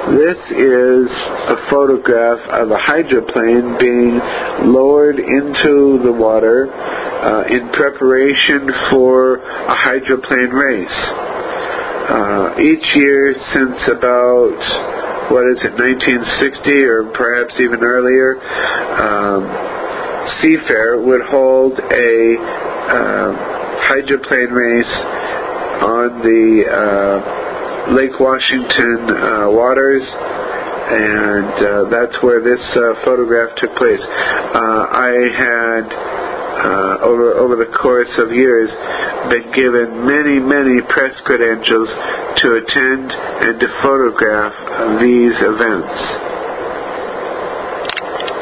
This is a photograph of a hydroplane being lowered into the water in preparation for a hydroplane race. Each year since about 1960 or perhaps even earlier, Seafair would hold a hydroplane race on the Lake Washington waters, and that's where this photograph took place. I had over the course of years been given many press credentials to attend and to photograph these events.